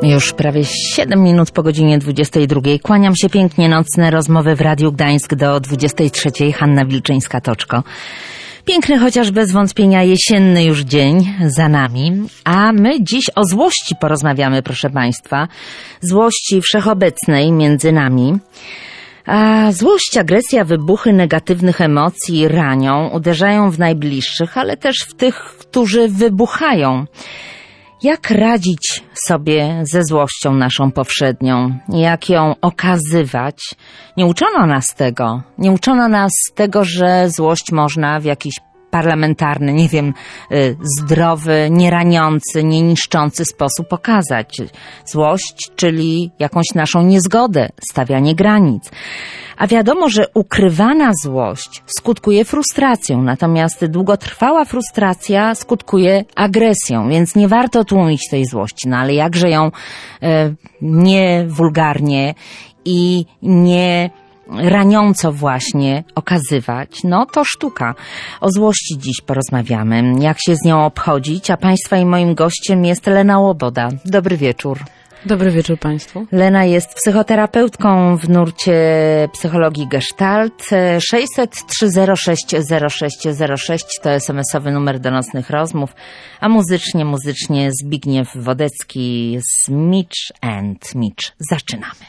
Już prawie 7 minut po godzinie 22. Kłaniam się pięknie. Nocne rozmowy w Radiu Gdańsk do 23. Hanna Wilczyńska-Toczko. Piękny, chociaż bez wątpienia jesienny już dzień za nami, a my dziś o złości porozmawiamy, proszę Państwa. Złości wszechobecnej między nami. A złość, agresja, wybuchy negatywnych emocji ranią, uderzają w najbliższych, ale też w tych, którzy wybuchają. Jak radzić sobie ze złością naszą powszednią? Jak ją okazywać? Nie uczono nas tego. Nie uczono nas tego, że złość można w jakiś parlamentarny, nie wiem, zdrowy, nieraniący, nie niszczący sposób pokazać. Złość, czyli jakąś naszą niezgodę, stawianie granic. A wiadomo, że ukrywana złość skutkuje frustracją, natomiast długotrwała frustracja skutkuje agresją, więc nie warto tłumić tej złości. No ale jakże ją nie wulgarnie i nie raniąco właśnie okazywać, no to sztuka. O złości dziś porozmawiamy, jak się z nią obchodzić, a Państwa i moim gościem jest Lena Łoboda. Dobry wieczór. Dobry wieczór Państwu. Lena jest psychoterapeutką w nurcie psychologii Gestalt. 600 306 0606 to SMS-owy numer do nocnych rozmów, a muzycznie Zbigniew Wodecki z Mitch and Mitch. Zaczynamy.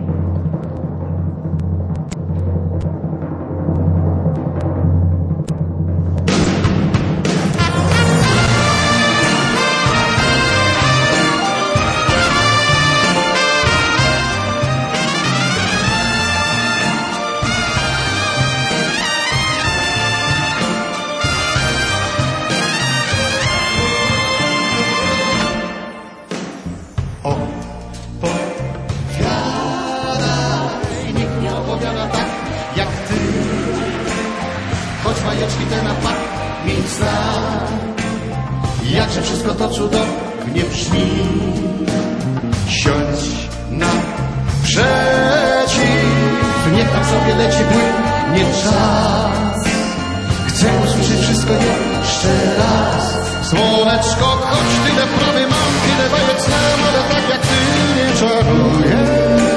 Jakże wszystko to cudownie brzmi. Siądź naprzeciw, niech tam sobie leci płynie czas. Chcę usłyszeć wszystko jeszcze raz. Słoneczko, choć tyle prawy mam, tyle bajek znam, ale tak jak ty nie czaruję.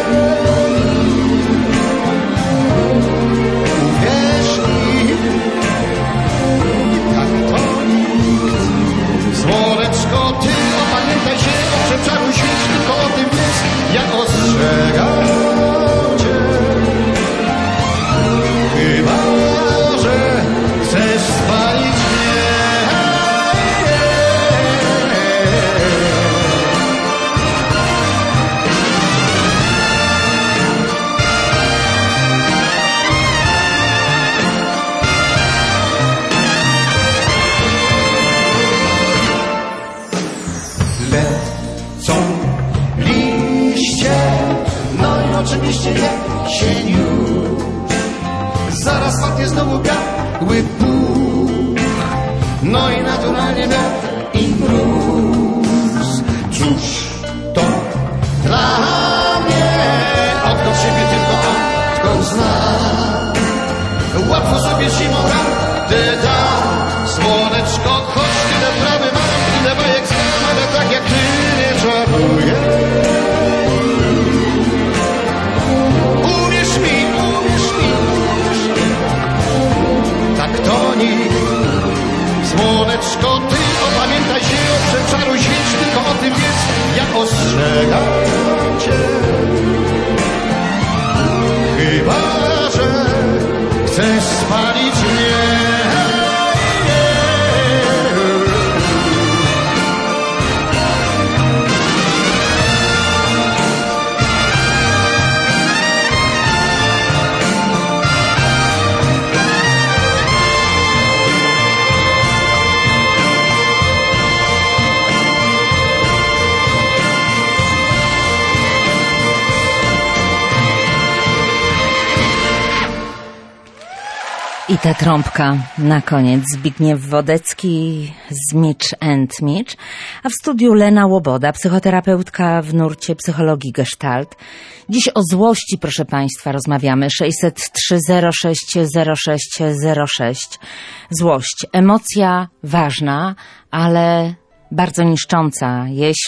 Uwierz mi, tak to Słoneczko, ty opamiętaj się, przeczaruj świeć, tylko o tym wiesz, ja ostrzegam cię. Chyba że chcesz spalić mnie. Oczywiście jesień już, zaraz padnie znowu biały puch, no i naturalnie wiatr i mróz. Cóż to dla mnie, odkąd siebie tylko odkąd znam, łatwo sobie zimą radę dam. Słoneczko, choć tyle prawy mam, tyle bajek znam, ale tak jak ty nie czaruję. Tak to nikt. Słoneczko, ty opamiętaj się, przeczaruj świeć, tylko o tym wiedz, ja ostrzegam cię. Chyba że chcesz spalić mnie. I ta trąbka na koniec. Zbigniew Wodecki z Mitch and Mitch, a w studiu Lena Łoboda, psychoterapeutka w nurcie psychologii Gestalt. Dziś o złości, proszę Państwa, rozmawiamy. 600 306 0606. Złość. Emocja ważna, ale bardzo niszcząca,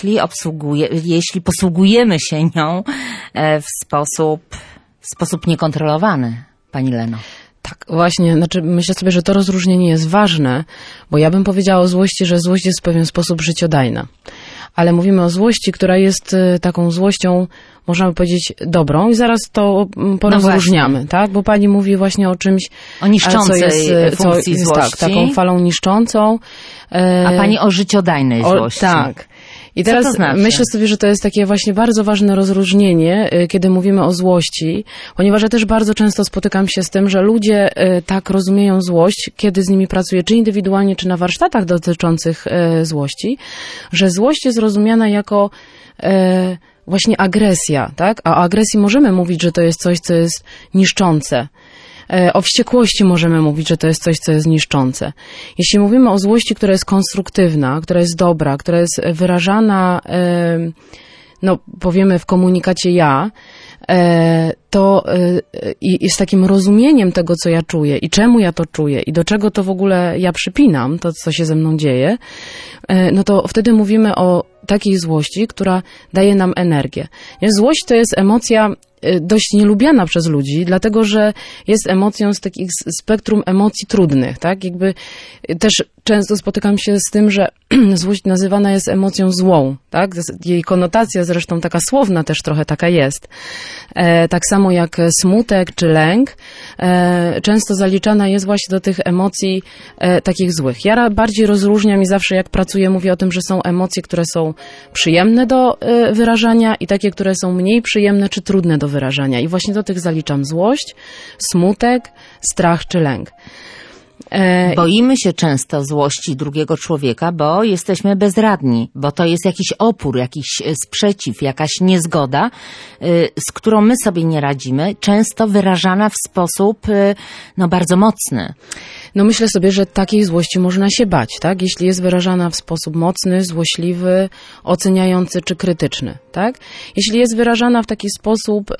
jeśli posługujemy się nią w sposób niekontrolowany, pani Leno. Tak, właśnie, myślę sobie, że to rozróżnienie jest ważne, bo ja bym powiedziała o złości, że złość jest w pewien sposób życiodajna. Ale mówimy o złości, która jest taką złością, można by powiedzieć, dobrą i zaraz to porozróżniamy, tak? Bo pani mówi właśnie o czymś, o niszczącej funkcji złości. Tak, taką falą niszczącą. A pani o życiodajnej złości. Tak. I teraz co to znaczy? Myślę sobie, że to jest takie właśnie bardzo ważne rozróżnienie, kiedy mówimy o złości, ponieważ ja też bardzo często spotykam się z tym, że ludzie tak rozumieją złość, kiedy z nimi pracuję, czy indywidualnie, czy na warsztatach dotyczących złości, że złość jest rozumiana jako właśnie agresja, tak? A o agresji możemy mówić, że to jest coś, co jest niszczące. O wściekłości możemy mówić, że to jest coś, co jest niszczące. Jeśli mówimy o złości, która jest konstruktywna, która jest dobra, która jest wyrażana, powiemy w komunikacie ja, to i z takim rozumieniem tego, co ja czuję i czemu ja to czuję i do czego to w ogóle ja przypinam, to co się ze mną dzieje, no to wtedy mówimy o takiej złości, która daje nam energię. Złość to jest emocja dość nielubiana przez ludzi, dlatego że jest emocją z takich spektrum emocji trudnych, tak? Jakby też często spotykam się z tym, że złość nazywana jest emocją złą, tak? Jej konotacja zresztą taka słowna też trochę taka jest. Tak samo jak smutek czy lęk, często zaliczana jest właśnie do tych emocji takich złych. Ja bardziej rozróżniam i zawsze jak pracuję mówię o tym, że są emocje, które są przyjemne do wyrażania i takie, które są mniej przyjemne czy trudne do wyrażania. I właśnie do tych zaliczam złość, smutek, strach czy lęk. Boimy się często złości drugiego człowieka, bo jesteśmy bezradni, bo to jest jakiś opór, jakiś sprzeciw, jakaś niezgoda, z którą my sobie nie radzimy, często wyrażana w sposób bardzo mocny. Myślę sobie, że takiej złości można się bać, tak? Jeśli jest wyrażana w sposób mocny, złośliwy, oceniający czy krytyczny, tak? Jeśli jest wyrażana w taki sposób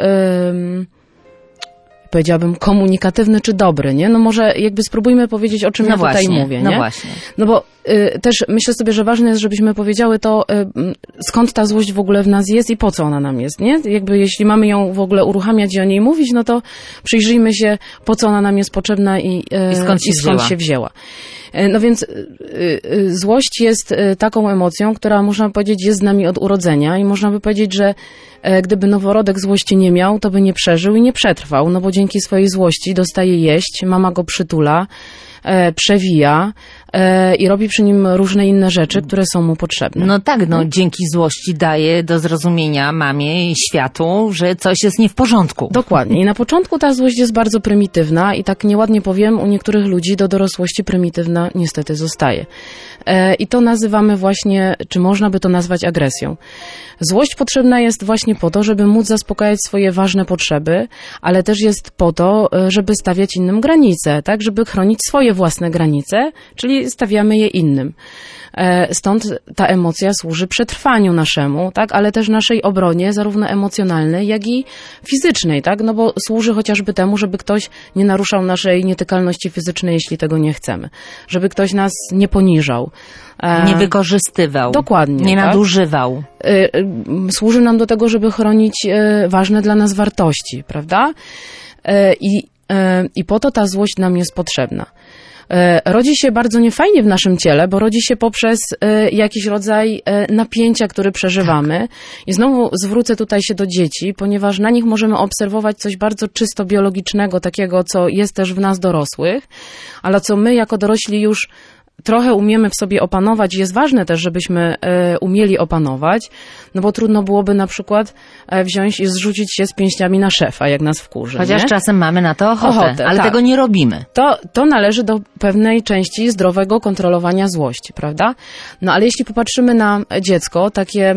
powiedziałabym komunikatywny czy dobry, nie? Może jakby spróbujmy powiedzieć, o czym ja tutaj mówię, nie? No właśnie. Bo też myślę sobie, że ważne jest, żebyśmy powiedziały to, skąd ta złość w ogóle w nas jest i po co ona nam jest, nie? Jakby jeśli mamy ją w ogóle uruchamiać i o niej mówić, no to przyjrzyjmy się, po co ona nam jest potrzebna i skąd się wzięła. No więc złość jest taką emocją, która można powiedzieć jest z nami od urodzenia i można by powiedzieć, że gdyby noworodek złości nie miał, to by nie przeżył i nie przetrwał, no bo dzięki swojej złości dostaje jeść, mama go przytula, przewija i robi przy nim różne inne rzeczy, które są mu potrzebne. No tak, dzięki złości daje do zrozumienia mamie i światu, że coś jest nie w porządku. Dokładnie. I na początku ta złość jest bardzo prymitywna i tak nieładnie powiem, u niektórych ludzi do dorosłości prymitywna niestety zostaje. I to nazywamy właśnie, czy można by to nazwać agresją. Złość potrzebna jest właśnie po to, żeby móc zaspokajać swoje ważne potrzeby, ale też jest po to, żeby stawiać innym granice, tak, żeby chronić swoje własne granice, czyli stawiamy je innym. Stąd ta emocja służy przetrwaniu naszemu, tak, ale też naszej obronie, zarówno emocjonalnej, jak i fizycznej, tak, bo służy chociażby temu, żeby ktoś nie naruszał naszej nietykalności fizycznej, jeśli tego nie chcemy. Żeby ktoś nas nie poniżał. Nie wykorzystywał. Dokładnie. Nie nadużywał. Służy nam do tego, żeby chronić ważne dla nas wartości, prawda? I po to ta złość nam jest potrzebna. Rodzi się bardzo niefajnie w naszym ciele, bo rodzi się poprzez jakiś rodzaj napięcia, który przeżywamy. Tak. I znowu zwrócę tutaj się do dzieci, ponieważ na nich możemy obserwować coś bardzo czysto biologicznego, takiego, co jest też w nas dorosłych, ale co my jako dorośli już trochę umiemy w sobie opanować i jest ważne też, żebyśmy umieli opanować, no bo trudno byłoby na przykład wziąć i zrzucić się z pięściami na szefa, jak nas wkurzy. Chociaż nie? czasem mamy na to ochotę, ale tak. Tego nie robimy. To należy do pewnej części zdrowego kontrolowania złości, prawda? No ale jeśli popatrzymy na dziecko, takie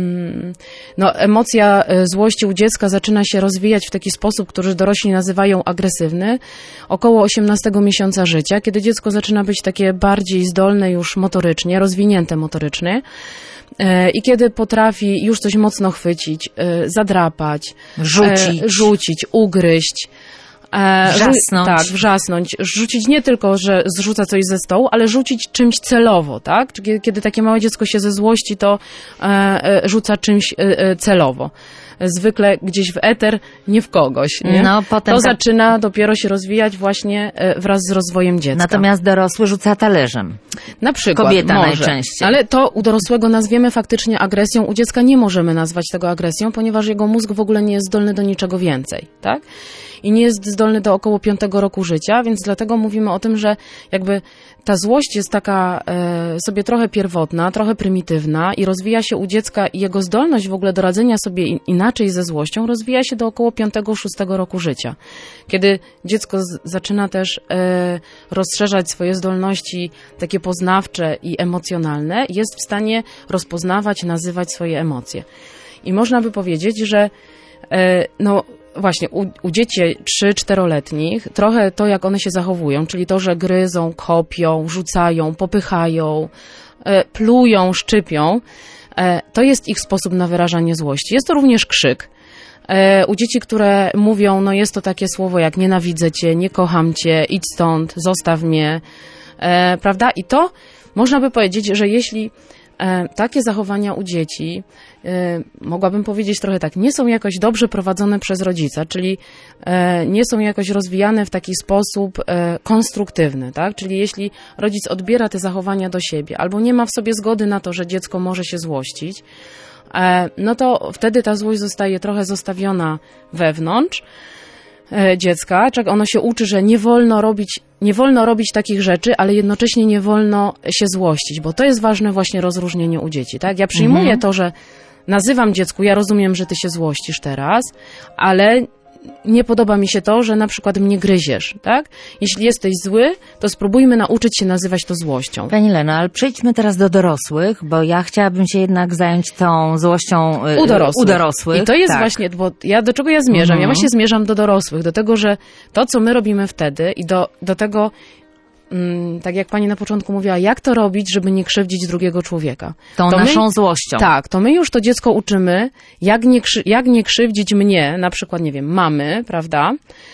emocja złości u dziecka zaczyna się rozwijać w taki sposób, który dorośli nazywają agresywny, około 18 miesiąca życia, kiedy dziecko zaczyna być takie bardziej zdolne już motorycznie, rozwinięte motorycznie i kiedy potrafi już coś mocno chwycić, zadrapać, rzucić, ugryźć, Wrzasnąć. Tak, wrzasnąć. Rzucić nie tylko, że zrzuca coś ze stołu, ale rzucić czymś celowo, tak? Kiedy takie małe dziecko się ze złości, to rzuca czymś celowo. Zwykle gdzieś w eter, nie w kogoś. Nie? No, potem to zaczyna dopiero się rozwijać właśnie wraz z rozwojem dziecka. Natomiast dorosły rzuca talerzem. Na przykład. Kobieta może. najczęściej. Ale to u dorosłego nazwiemy faktycznie agresją. U dziecka nie możemy nazwać tego agresją, ponieważ jego mózg w ogóle nie jest zdolny do niczego więcej, tak? I nie jest zdolny do około 5 roku życia, więc dlatego mówimy o tym, że jakby ta złość jest taka sobie trochę pierwotna, trochę prymitywna i rozwija się u dziecka i jego zdolność w ogóle do radzenia sobie inaczej ze złością rozwija się do około 5-6 roku życia. Kiedy dziecko zaczyna też rozszerzać swoje zdolności takie poznawcze i emocjonalne, jest w stanie rozpoznawać, nazywać swoje emocje. I można by powiedzieć, że no właśnie, u dzieci 3-4-letnich trochę to, jak one się zachowują, czyli to, że gryzą, kopią, rzucają, popychają, plują, szczypią, to jest ich sposób na wyrażanie złości. Jest to również krzyk. U dzieci, które mówią, no jest to takie słowo jak nienawidzę cię, nie kocham cię, idź stąd, zostaw mnie, prawda? I to można by powiedzieć, że jeśli takie zachowania u dzieci, mogłabym powiedzieć trochę tak, nie są jakoś dobrze prowadzone przez rodzica, czyli nie są jakoś rozwijane w taki sposób konstruktywny, tak? Czyli jeśli rodzic odbiera te zachowania do siebie albo nie ma w sobie zgody na to, że dziecko może się złościć, no to wtedy ta złość zostaje trochę zostawiona wewnątrz dziecka, czego ono się uczy, że nie wolno robić takich rzeczy, ale jednocześnie nie wolno się złościć, bo to jest ważne właśnie rozróżnienie u dzieci, tak? Ja przyjmuję to, że nazywam dziecku, ja rozumiem, że ty się złościsz teraz, ale nie podoba mi się to, że na przykład mnie gryziesz, tak? Jeśli jesteś zły, to spróbujmy nauczyć się nazywać to złością. Pani Leno, ale przejdźmy teraz do dorosłych, bo ja chciałabym się jednak zająć tą złością u dorosłych. I to jest właśnie, bo do czego ja zmierzam? Ja właśnie zmierzam do dorosłych, do tego, że to, co my robimy wtedy i do tego, tak jak pani na początku mówiła, jak to robić, żeby nie krzywdzić drugiego człowieka. Tą naszą złością. Tak, to my już to dziecko uczymy, jak nie krzywdzić mnie, na przykład, nie wiem, mamy, prawda,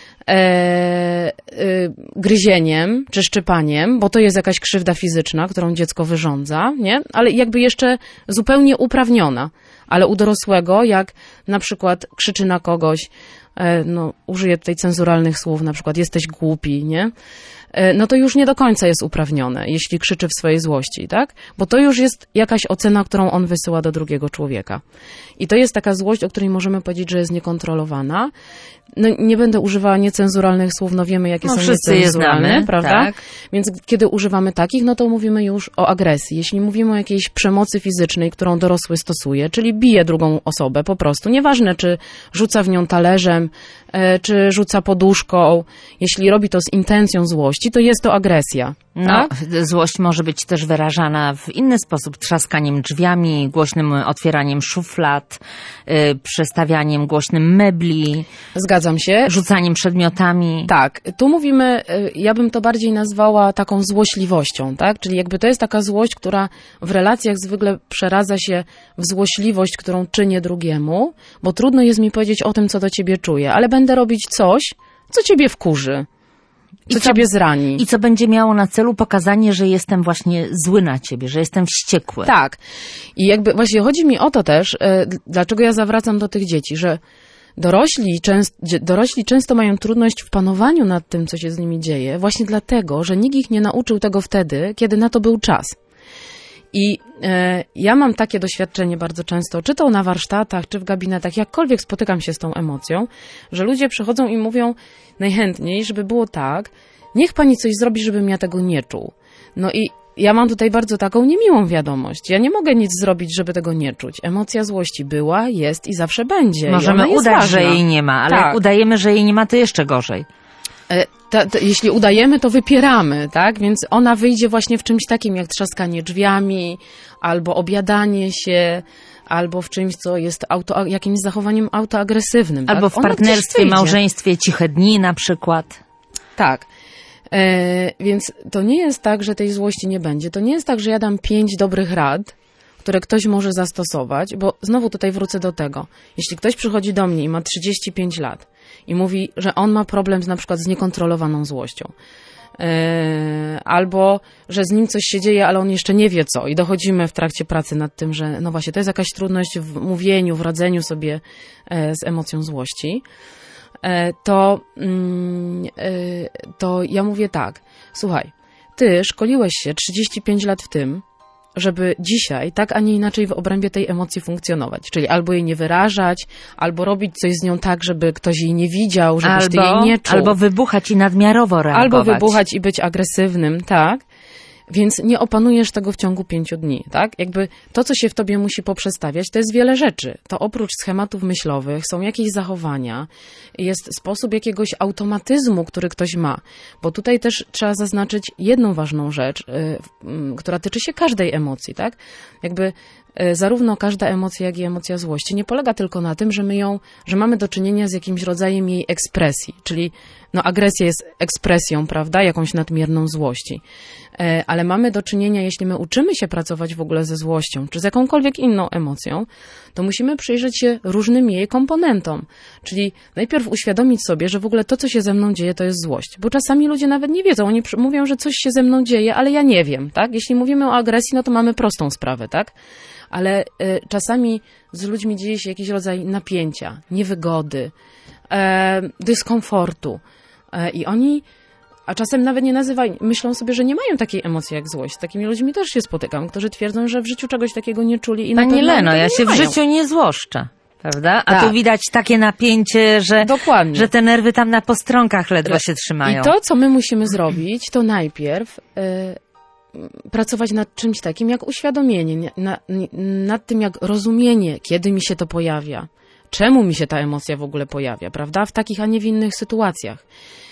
gryzieniem czy szczypaniem, bo to jest jakaś krzywda fizyczna, którą dziecko wyrządza, nie? Ale jakby jeszcze zupełnie uprawniona. Ale u dorosłego, jak na przykład krzyczy na kogoś, no użyję tutaj cenzuralnych słów, na przykład jesteś głupi, nie? No to już nie do końca jest uprawnione, jeśli krzyczy w swojej złości, tak? Bo to już jest jakaś ocena, którą on wysyła do drugiego człowieka. I to jest taka złość, o której możemy powiedzieć, że jest niekontrolowana. No, nie będę używała niecenzuralnych słów, no wiemy, jakie są niecenzuralne, prawda? Tak. Więc kiedy używamy takich, no to mówimy już o agresji. Jeśli mówimy o jakiejś przemocy fizycznej, którą dorosły stosuje, czyli bije drugą osobę po prostu, nieważne, czy rzuca w nią talerzem, czy rzuca poduszką, jeśli robi to z intencją złości, to jest to agresja. No, tak? Złość może być też wyrażana w inny sposób, trzaskaniem drzwiami, głośnym otwieraniem szuflad, przestawianiem głośnym mebli. Zgadzam się. Rzucaniem przedmiotami. Tak, tu mówimy, ja bym to bardziej nazwała taką złośliwością, tak? Czyli jakby to jest taka złość, która w relacjach zwykle przeradza się w złośliwość, którą czynię drugiemu, bo trudno jest mi powiedzieć o tym, co do ciebie czuję, ale będę robić coś, co ciebie wkurzy. Co ciebie zrani. I co będzie miało na celu pokazanie, że jestem właśnie zły na ciebie, że jestem wściekły. Tak. I jakby właśnie chodzi mi o to też, dlaczego ja zawracam do tych dzieci, że dorośli często mają trudność w panowaniu nad tym, co się z nimi dzieje, właśnie dlatego, że nikt ich nie nauczył tego wtedy, kiedy na to był czas. I ja mam takie doświadczenie bardzo często, czy to na warsztatach, czy w gabinetach, jakkolwiek spotykam się z tą emocją, że ludzie przychodzą i mówią najchętniej, żeby było tak, niech pani coś zrobi, żebym ja tego nie czuł. No i ja mam tutaj bardzo taką niemiłą wiadomość. Ja nie mogę nic zrobić, żeby tego nie czuć. Emocja złości była, jest i zawsze będzie. Możemy udać, że jej nie ma, ale jak udajemy, że jej nie ma, to jeszcze gorzej. Jeśli udajemy, to wypieramy, tak? Więc ona wyjdzie właśnie w czymś takim jak trzaskanie drzwiami, albo obiadanie się, albo w czymś, co jest jakimś zachowaniem autoagresywnym. Albo tak? w partnerstwie, małżeństwie, ciche dni na przykład. Tak. Więc to nie jest tak, że tej złości nie będzie. To nie jest tak, że ja dam 5 dobrych rad, które ktoś może zastosować, bo znowu tutaj wrócę do tego. Jeśli ktoś przychodzi do mnie i ma 35 lat i mówi, że on ma problem na przykład z niekontrolowaną złością, albo że z nim coś się dzieje, ale on jeszcze nie wie co i dochodzimy w trakcie pracy nad tym, że no właśnie to jest jakaś trudność w mówieniu, w radzeniu sobie z emocją złości, to ja mówię tak, słuchaj, ty szkoliłeś się 35 lat w tym, żeby dzisiaj tak, a nie inaczej w obrębie tej emocji funkcjonować. Czyli albo jej nie wyrażać, albo robić coś z nią tak, żeby ktoś jej nie widział, żebyś ty jej nie czuł. Albo wybuchać i nadmiarowo reagować. Albo wybuchać i być agresywnym, tak. Więc nie opanujesz tego w ciągu 5 dni, tak? Jakby to, co się w tobie musi poprzestawiać, to jest wiele rzeczy. To oprócz schematów myślowych są jakieś zachowania, jest sposób jakiegoś automatyzmu, który ktoś ma. Bo tutaj też trzeba zaznaczyć jedną ważną rzecz, która tyczy się każdej emocji, tak? Jakby zarówno każda emocja, jak i emocja złości nie polega tylko na tym, że mamy do czynienia z jakimś rodzajem jej ekspresji, czyli no agresja jest ekspresją, prawda, jakąś nadmierną złości. Ale mamy do czynienia, jeśli my uczymy się pracować w ogóle ze złością, czy z jakąkolwiek inną emocją, to musimy przyjrzeć się różnym jej komponentom. Czyli najpierw uświadomić sobie, że w ogóle to, co się ze mną dzieje, to jest złość. Bo czasami ludzie nawet nie wiedzą, oni mówią, że coś się ze mną dzieje, ale ja nie wiem, tak? Jeśli mówimy o agresji, no to mamy prostą sprawę, tak? Ale czasami z ludźmi dzieje się jakiś rodzaj napięcia, niewygody, dyskomfortu. I oni, a czasem nawet nie nazywają, myślą sobie, że nie mają takiej emocji jak złość. Z takimi ludźmi też się spotykam, którzy twierdzą, że w życiu czegoś takiego nie czuli. I Pani Leno, ja się w życiu nie złoszczę. Prawda? A tak. tu widać takie napięcie, że te nerwy tam na postроnkach ledwo się trzymają. I to, co my musimy zrobić, to najpierw pracować nad czymś takim jak uświadomienie, nad tym jak rozumienie, kiedy mi się to pojawia, czemu mi się ta emocja w ogóle pojawia, prawda? W takich, a nie w innych sytuacjach.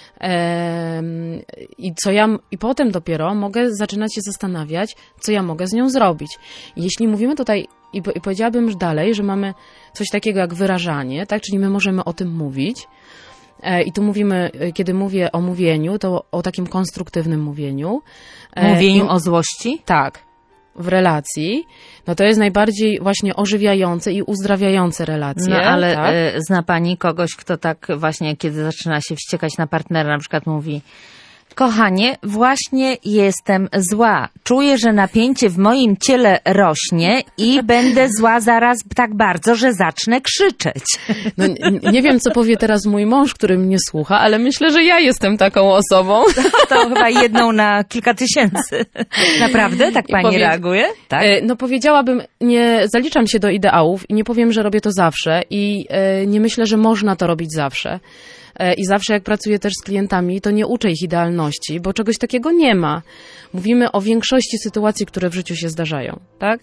I potem dopiero mogę zaczynać się zastanawiać, co ja mogę z nią zrobić. Jeśli mówimy tutaj, i powiedziałabym już dalej, że mamy coś takiego jak wyrażanie, tak? Czyli my możemy o tym mówić. I tu mówimy, kiedy mówię o mówieniu, to o takim konstruktywnym mówieniu. Mówieniu o złości? Tak. W relacji, no to jest najbardziej właśnie ożywiające i uzdrawiające relacje. No ale tak? Zna pani kogoś, kto tak właśnie, kiedy zaczyna się wściekać na partnera, na przykład mówi: kochanie, właśnie jestem zła. Czuję, że napięcie w moim ciele rośnie i będę zła zaraz tak bardzo, że zacznę krzyczeć. No, nie wiem, co powie teraz mój mąż, który mnie słucha, ale myślę, że ja jestem taką osobą. To chyba jedną na kilka tysięcy. Naprawdę? Tak pani reaguje? Tak? No powiedziałabym, nie zaliczam się do ideałów i nie powiem, że robię to zawsze i nie myślę, że można to robić zawsze. I zawsze jak pracuję też z klientami, to nie uczę ich idealności, bo czegoś takiego nie ma. Mówimy o większości sytuacji, które w życiu się zdarzają, tak?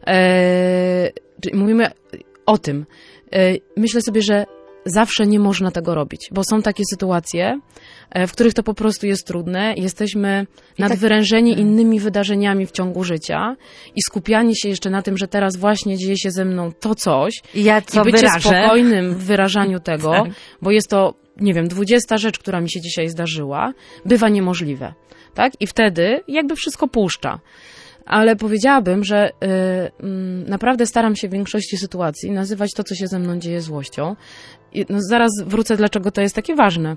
Mówimy o tym. Myślę sobie, że zawsze nie można tego robić, bo są takie sytuacje, w których to po prostu jest trudne. Jesteśmy nadwyrężeni innymi wydarzeniami w ciągu życia i skupianie się jeszcze na tym, że teraz właśnie dzieje się ze mną to coś i bycie wyrażę. Spokojnym w wyrażaniu tego, tak. Bo jest to, nie wiem, 20 rzecz, która mi się dzisiaj zdarzyła, bywa niemożliwe, tak? I wtedy jakby wszystko puszcza. Ale powiedziałabym, że naprawdę staram się w większości sytuacji nazywać to, co się ze mną dzieje, złością. I, no, zaraz wrócę, dlaczego to jest takie ważne.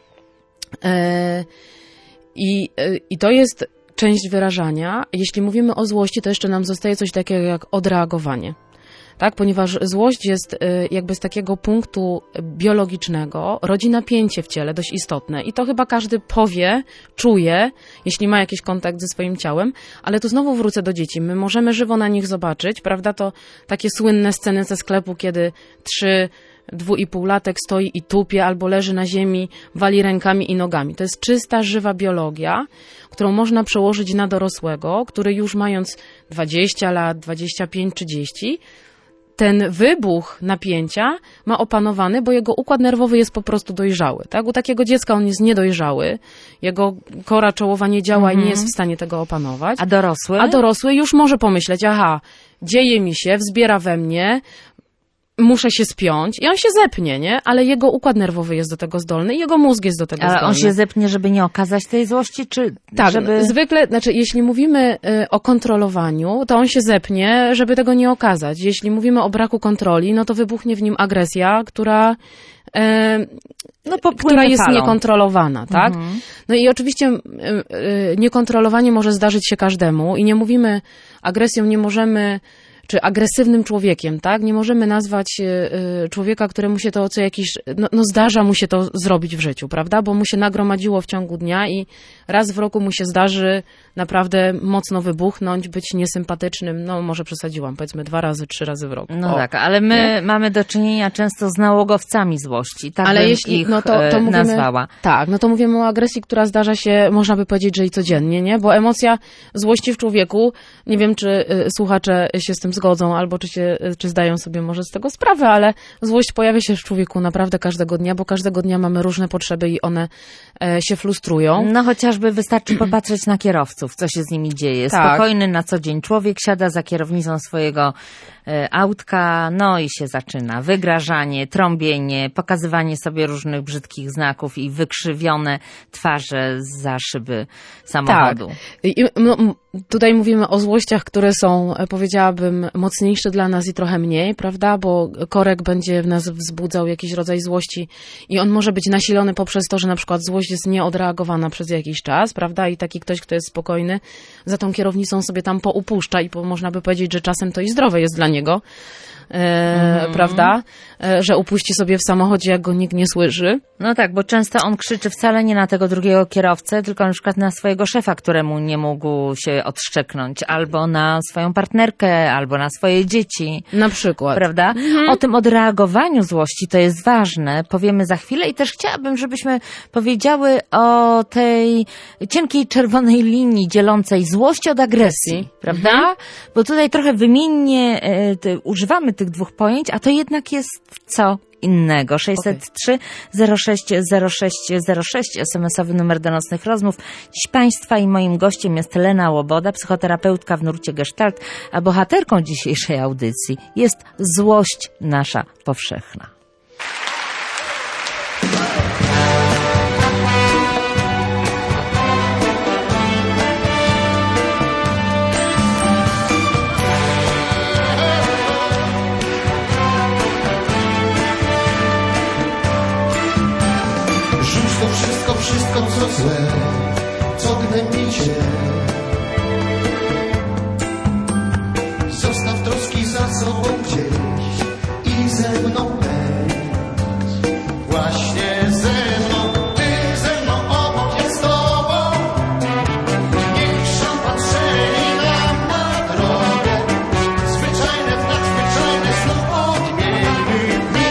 I to jest część wyrażania. Jeśli mówimy o złości, to jeszcze nam zostaje coś takiego jak odreagowanie. Tak, ponieważ złość jest jakby z takiego punktu biologicznego, rodzi napięcie w ciele dość istotne i to chyba każdy powie, czuje, jeśli ma jakiś kontakt ze swoim ciałem, ale tu znowu wrócę do dzieci. My możemy żywo na nich zobaczyć, prawda, to takie słynne sceny ze sklepu, kiedy 2,5-latek stoi i tupie albo leży na ziemi, wali rękami i nogami. To jest czysta, żywa biologia, którą można przełożyć na dorosłego, który już mając 20 lat, 25, 30, ten wybuch napięcia ma opanowany, bo jego układ nerwowy jest po prostu dojrzały. Tak? U takiego dziecka on jest niedojrzały, jego kora czołowa nie działa i nie jest w stanie tego opanować. A dorosły? A dorosły już może pomyśleć, aha, dzieje mi się, wzbiera we mnie, muszę się spiąć i on się zepnie, nie? Ale jego układ nerwowy jest do tego zdolny i jego mózg jest do tego zdolny. Ale on się zepnie, żeby nie okazać tej złości, czy tak, żeby... zwykle, znaczy jeśli mówimy o kontrolowaniu, to on się zepnie, żeby tego nie okazać. Jeśli mówimy o braku kontroli, no to wybuchnie w nim agresja, która jest falą. niekontrolowana, tak? No i oczywiście niekontrolowanie może zdarzyć się każdemu i nie mówimy agresją, nie możemy, czy agresywnym człowiekiem, tak? Nie możemy nazwać człowieka, któremu się to co jakiś, zdarza mu się to zrobić w życiu, prawda? Bo mu się nagromadziło w ciągu dnia i raz w roku mu się zdarzy naprawdę mocno wybuchnąć, być niesympatycznym, może przesadziłam, powiedzmy 2 razy, 3 razy w roku. No tak, ale my mamy do czynienia często z nałogowcami złości, tak ale bym jeśli, ich to mówimy, nazwała. Tak, to mówimy o agresji, która zdarza się, można by powiedzieć, że i codziennie, nie? Bo emocja złości w człowieku, nie wiem, czy słuchacze się z tym zgodzą, albo czy zdają sobie może z tego sprawę, ale złość pojawia się w człowieku naprawdę każdego dnia, bo każdego dnia mamy różne potrzeby i one się frustrują. No chociażby wystarczy popatrzeć na kierowców, co się z nimi dzieje. Tak. Spokojny na co dzień człowiek siada za kierownicą swojego autka, no i się zaczyna wygrażanie, trąbienie, pokazywanie sobie różnych brzydkich znaków i wykrzywione twarze za szyby samochodu. Tak. I tutaj mówimy o złościach, które są, powiedziałabym, mocniejsze dla nas i trochę mniej, prawda? Bo korek będzie w nas wzbudzał jakiś rodzaj złości i on może być nasilony poprzez to, że na przykład złość jest nieodreagowana przez jakiś czas, prawda? I taki ktoś, kto jest spokojny, za tą kierownicą sobie tam poupuszcza i można by powiedzieć, że czasem to i zdrowe jest dla niego, prawda? Że upuści sobie w samochodzie, jak go nikt nie słyszy. No tak, bo często on krzyczy wcale nie na tego drugiego kierowcę, tylko na przykład na swojego szefa, któremu nie mógł się odszczeknąć, albo na swoją partnerkę, albo na swoje dzieci. Na przykład. Prawda? O tym odreagowaniu złości to jest ważne. Powiemy za chwilę i też chciałabym, żebyśmy powiedziały o tej cienkiej czerwonej linii dzielącej złość od agresji. Prawda? Bo tutaj trochę wymiennie używamy tych dwóch pojęć, a to jednak jest co innego. 603 06 06 06 SMS-owy numer do nocnych rozmów. Dziś Państwa i moim gościem jest Lena Łoboda, psychoterapeutka w nurcie Gestalt, a bohaterką dzisiejszej audycji jest złość nasza powszechna. Wszystko co złe, co gnębicie. Zostaw troski za sobą gdzieś i ze mną będź. Właśnie ze mną, ty ze mną, obok jest tobą. Niech patrzeli nam na drogę, zwyczajne w nadzwyczajne znów odmienny dni.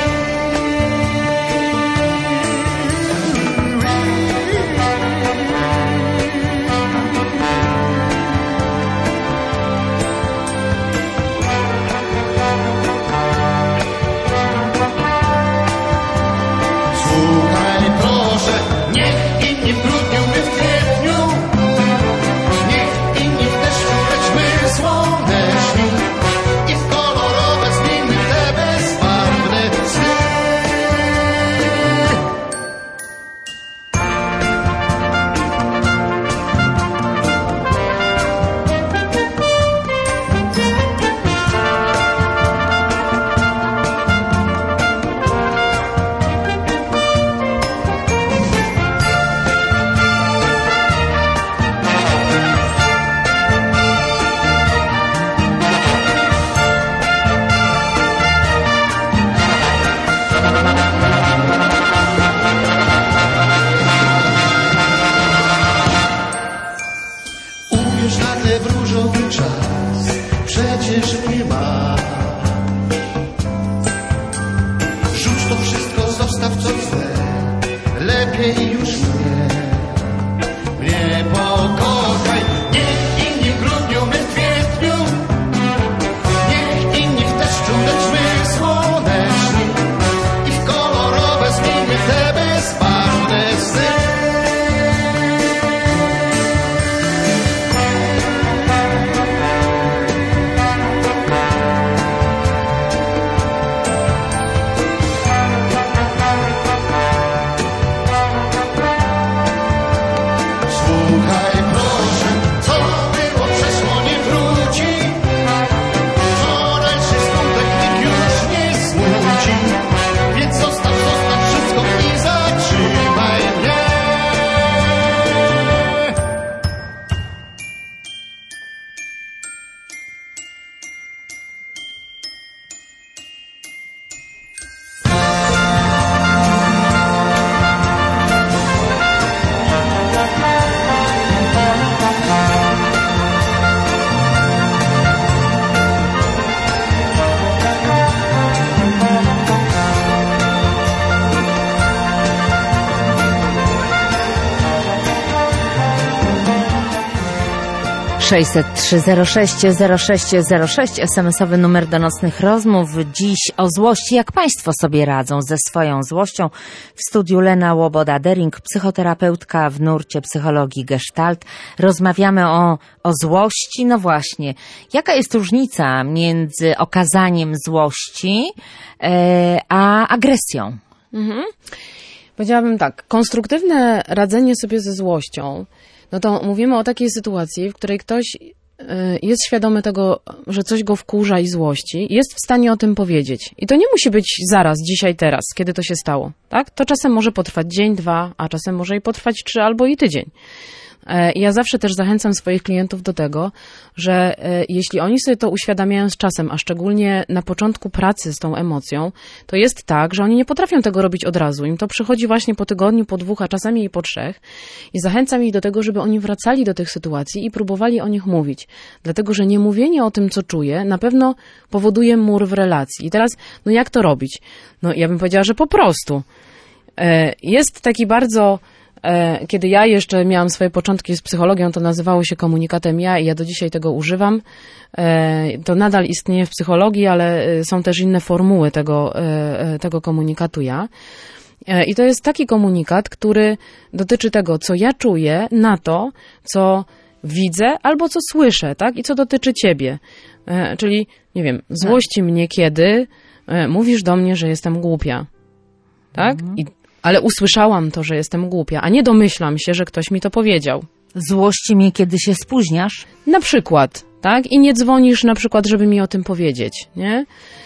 603-06-06-06, SMS-owy numer do nocnych rozmów. Dziś o złości. Jak Państwo sobie radzą ze swoją złością? W studiu Lena Łoboda-Dering, psychoterapeutka w nurcie psychologii Gestalt. Rozmawiamy o złości. No właśnie, jaka jest różnica między okazaniem złości a agresją? Powiedziałabym tak, konstruktywne radzenie sobie ze złością, no to mówimy o takiej sytuacji, w której ktoś jest świadomy tego, że coś go wkurza i złości, jest w stanie o tym powiedzieć. I to nie musi być zaraz, dzisiaj, teraz, kiedy to się stało, tak? To czasem może potrwać dzień, 2, a czasem może i potrwać 3 albo i tydzień. Ja zawsze też zachęcam swoich klientów do tego, że jeśli oni sobie to uświadamiają z czasem, a szczególnie na początku pracy z tą emocją, to jest tak, że oni nie potrafią tego robić od razu. Im to przychodzi właśnie po tygodniu, po 2, a czasami i po 3. I zachęcam ich do tego, żeby oni wracali do tych sytuacji i próbowali o nich mówić. Dlatego, że nie mówienie o tym, co czuję, na pewno powoduje mur w relacji. I teraz, no jak to robić? No ja bym powiedziała, że po prostu. Jest taki bardzo... Kiedy ja jeszcze miałam swoje początki z psychologią, to nazywało się komunikatem ja i ja do dzisiaj tego używam. To nadal istnieje w psychologii, ale są też inne formuły tego komunikatu ja. I to jest taki komunikat, który dotyczy tego, co ja czuję, na to, co widzę albo co słyszę, tak? I co dotyczy ciebie. Czyli, nie wiem, złości mnie, kiedy mówisz do mnie, że jestem głupia. Tak? Ale usłyszałam to, że jestem głupia, a nie domyślam się, że ktoś mi to powiedział. Złości mnie, kiedy się spóźniasz? Na przykład, tak? I nie dzwonisz na przykład, żeby mi o tym powiedzieć, nie?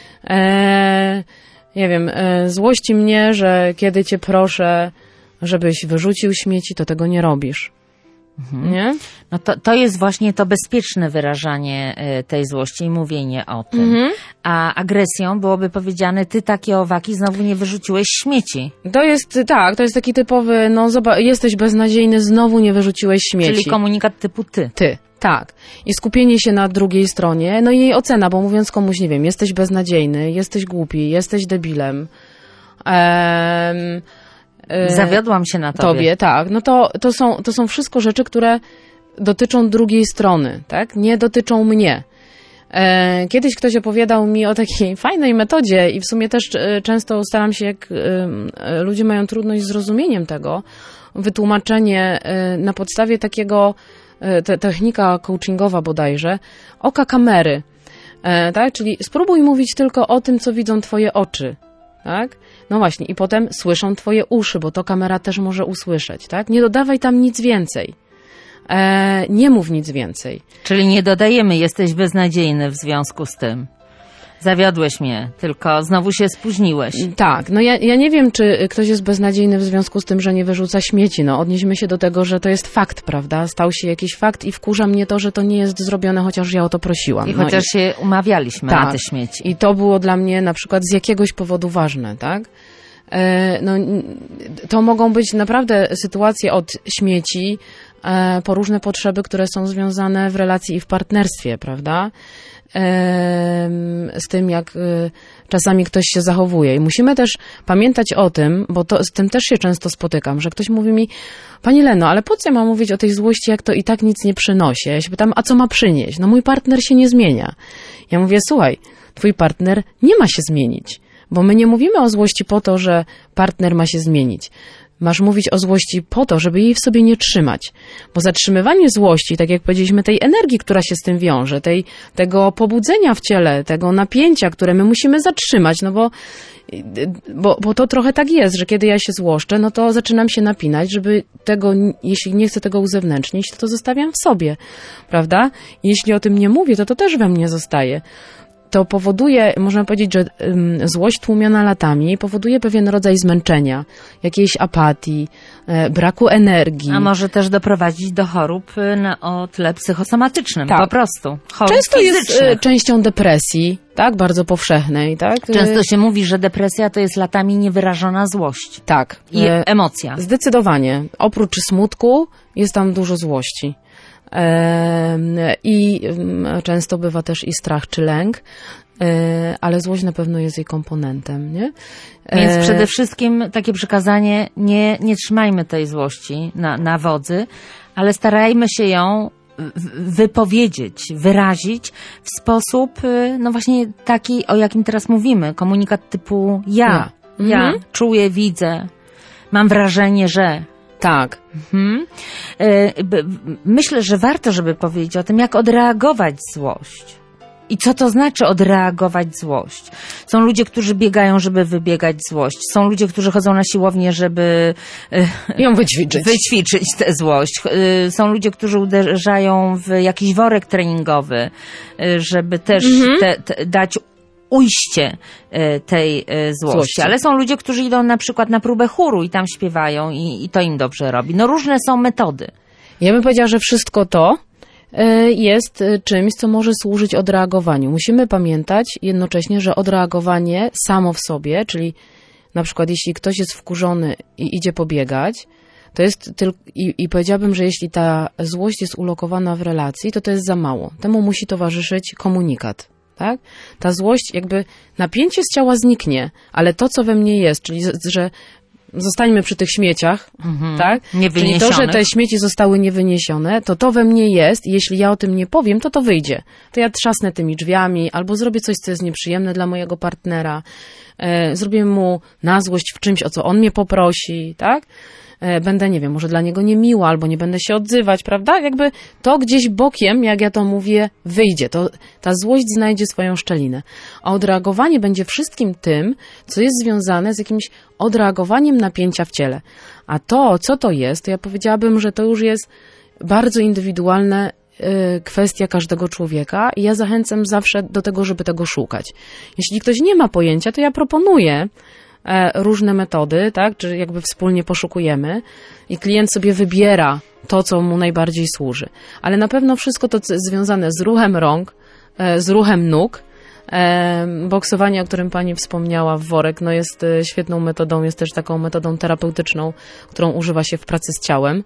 Nie wiem, złości mnie, że kiedy cię proszę, żebyś wyrzucił śmieci, to tego nie robisz. Nie? No to jest właśnie to bezpieczne wyrażanie tej złości i mówienie o tym. A agresją byłoby powiedziane, ty takie owaki znowu nie wyrzuciłeś śmieci. To jest, tak, to jest taki typowy, no jesteś beznadziejny, znowu nie wyrzuciłeś śmieci. Czyli komunikat typu ty. Ty, tak. I skupienie się na drugiej stronie, no i jej ocena, bo mówiąc komuś, nie wiem, jesteś beznadziejny, jesteś głupi, jesteś debilem, zawiodłam się na tobie. Tak. No to są wszystko rzeczy, które dotyczą drugiej strony, tak? Nie dotyczą mnie. Kiedyś ktoś opowiadał mi o takiej fajnej metodzie i w sumie też często staram się, jak ludzie mają trudność z zrozumieniem tego, wytłumaczenie na podstawie takiego, technika coachingowa bodajże, oka kamery, tak? Czyli spróbuj mówić tylko o tym, co widzą twoje oczy. Tak? No właśnie, i potem słyszą twoje uszy, bo to kamera też może usłyszeć, tak? Nie dodawaj tam nic więcej. Nie mów nic więcej. Czyli nie dodajemy, jesteś beznadziejny w związku z tym. Zawiodłeś mnie, tylko znowu się spóźniłeś. Tak, no ja nie wiem, czy ktoś jest beznadziejny w związku z tym, że nie wyrzuca śmieci. No odnieśmy się do tego, że to jest fakt, prawda? Stał się jakiś fakt i wkurza mnie to, że to nie jest zrobione, chociaż ja o to prosiłam. I chociaż się umawialiśmy na te śmieci. I to było dla mnie na przykład z jakiegoś powodu ważne, tak? No, to mogą być naprawdę sytuacje od śmieci po różne potrzeby, które są związane w relacji i w partnerstwie, prawda? Z tym, jak czasami ktoś się zachowuje. I musimy też pamiętać o tym, bo z tym też się często spotykam, że ktoś mówi mi, Pani Leno, ale po co ja mam mówić o tej złości, jak to i tak nic nie przynosi? Ja się pytam, a co ma przynieść? No mój partner się nie zmienia. Ja mówię, słuchaj, twój partner nie ma się zmienić, bo my nie mówimy o złości po to, że partner ma się zmienić. Masz mówić o złości po to, żeby jej w sobie nie trzymać. Bo zatrzymywanie złości, tak jak powiedzieliśmy, tej energii, która się z tym wiąże, tego pobudzenia w ciele, tego napięcia, które my musimy zatrzymać, no bo to trochę tak jest, że kiedy ja się złoszczę, no to zaczynam się napinać, żeby tego, jeśli nie chcę tego uzewnętrznić, to zostawiam w sobie, prawda? Jeśli o tym nie mówię, to też we mnie zostaje. To powoduje, można powiedzieć, że złość tłumiona latami powoduje pewien rodzaj zmęczenia, jakiejś apatii, braku energii. A może też doprowadzić do chorób o tle psychosomatycznym, tak. Po prostu. Chorób często fizycznych. Jest częścią depresji, tak, bardzo powszechnej, tak. Często się mówi, że depresja to jest latami niewyrażona złość. Tak. I emocja. Zdecydowanie. Oprócz smutku jest tam dużo złości. I często bywa też i strach czy lęk, ale złość na pewno jest jej komponentem, nie? Więc przede wszystkim takie przykazanie, nie trzymajmy tej złości na wodzy, ale starajmy się ją wypowiedzieć, wyrazić w sposób, no właśnie taki, o jakim teraz mówimy. Komunikat typu ja czuję, widzę, mam wrażenie, że... Tak. Myślę, że warto, żeby powiedzieć o tym, jak odreagować złość. I co to znaczy odreagować złość? Są ludzie, którzy biegają, żeby wybiegać złość. Są ludzie, którzy chodzą na siłownię, żeby ją wyćwiczyć tę złość. Są ludzie, którzy uderzają w jakiś worek treningowy, żeby też dać ujście tej złości. Ale są ludzie, którzy idą na przykład na próbę chóru i tam śpiewają i to im dobrze robi. No różne są metody. Ja bym powiedziała, że wszystko to jest czymś, co może służyć odreagowaniu. Musimy pamiętać jednocześnie, że odreagowanie samo w sobie, czyli na przykład jeśli ktoś jest wkurzony i idzie pobiegać, to jest tylko, i powiedziałabym, że jeśli ta złość jest ulokowana w relacji, to jest za mało. Temu musi towarzyszyć komunikat. Tak? Ta złość, jakby napięcie z ciała zniknie, ale to, co we mnie jest, czyli że zostańmy przy tych śmieciach, tak? Czyli to, że te śmieci zostały niewyniesione, to we mnie jest i jeśli ja o tym nie powiem, to wyjdzie. To ja trzasnę tymi drzwiami albo zrobię coś, co jest nieprzyjemne dla mojego partnera, zrobię mu na złość w czymś, o co on mnie poprosi, tak? Będę, nie wiem, może dla niego niemiła, albo nie będę się odzywać, prawda? Jakby to gdzieś bokiem, jak ja to mówię, wyjdzie. Ta złość znajdzie swoją szczelinę. A odreagowanie będzie wszystkim tym, co jest związane z jakimś odreagowaniem napięcia w ciele. A to, co to jest, to ja powiedziałabym, że to już jest bardzo indywidualne kwestia każdego człowieka i ja zachęcam zawsze do tego, żeby tego szukać. Jeśli ktoś nie ma pojęcia, to ja proponuję różne metody, tak, czy jakby wspólnie poszukujemy i klient sobie wybiera to, co mu najbardziej służy. Ale na pewno wszystko to, co jest związane z ruchem rąk, z ruchem nóg, boksowanie, o którym pani wspomniała, w worek, no jest świetną metodą, jest też taką metodą terapeutyczną, którą używa się w pracy z ciałem.